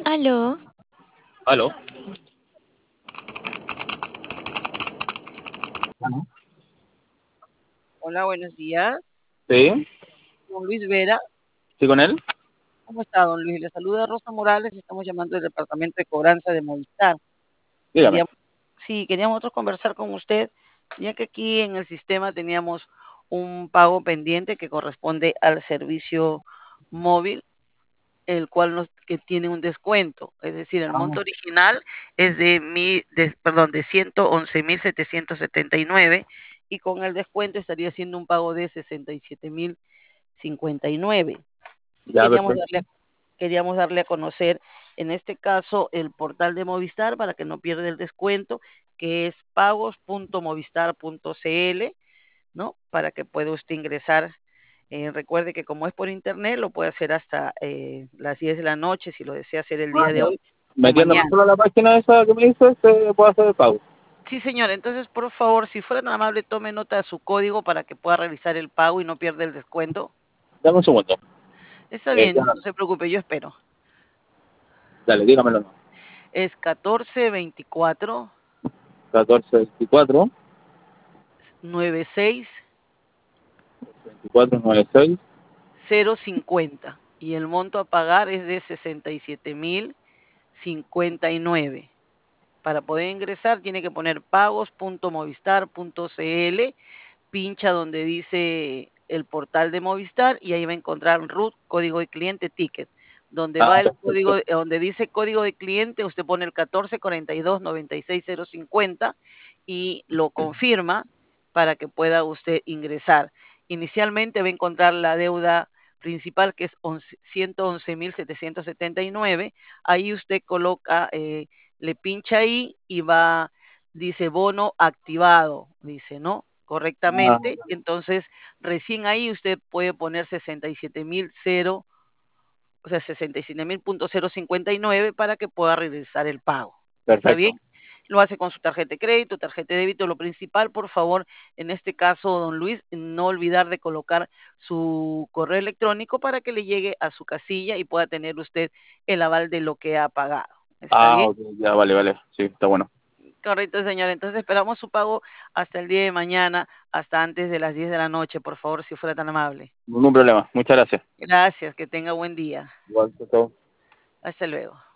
Aló, ¿Aló? Aló. Hola, buenos días. Sí, Don Luis Vera. sí, con él. ¿Cómo está, don Luis? Le saluda Rosa Morales. Estamos llamando del Departamento de Cobranza de Movistar. Dígame. Queríamos, sí, queríamos nosotros conversar con usted, ya que aquí en el sistema teníamos un pago pendiente que corresponde al servicio móvil, el cual que tiene un descuento. Es decir, el Ah, monto original es de 111.779 y con el descuento estaría haciendo un pago de 67.059. ya, Queríamos perfecto. darle, queríamos darle a conocer, en este caso, el portal de Movistar para que no pierda el descuento, que es pagos.movistar.cl, ¿no? Para que pueda usted ingresar. Recuerde que como es por internet, lo puede hacer hasta las 10 de la noche, si lo desea hacer el Ah, día de ya. hoy o Metiéndome mañana. solo a la página esa que me dices, puedo hacer el pago. Sí, señor. Entonces, por favor, si fuera tan amable, tome nota de su código para que pueda realizar el pago y no pierda el descuento. Dame un segundo. Está Ya, bien, no se preocupe, yo espero. dale, dígamelo. No. Es 1424 1424 96 2496. 050 y el monto a pagar es de 67.059. Para poder ingresar tiene que poner pagos.movistar.cl, pincha donde dice el portal de Movistar y ahí va a encontrar RUT, código de cliente, ticket. Donde Ah, va el perfecto. código, donde dice código de cliente, usted pone el 1442-96050 y lo confirma para que pueda usted ingresar. Inicialmente va a encontrar la deuda principal que es 111.779. Ahí usted coloca, le pincha ahí y va, dice bono activado, dice, ¿no? Ah, Correctamente. Entonces, recién ahí usted puede poner 67.000 o sea, 67.059 para que pueda realizar el pago. ¿Está bien? perfecto. Lo hace con su tarjeta de crédito, tarjeta de débito. Lo principal, por favor, en este caso, don Luis, no olvidar de colocar su correo electrónico para que le llegue a su casilla y pueda tener usted el aval de lo que ha pagado. ¿Está Ah, bien? ok, ya, vale, vale. Sí, está bueno. Correcto, señor. Entonces esperamos su pago hasta el día de mañana, hasta antes de las 10 de la noche, por favor, si fuera tan amable. Ningún problema. Muchas gracias. Gracias, que tenga buen día. Igual, chao. Hasta luego.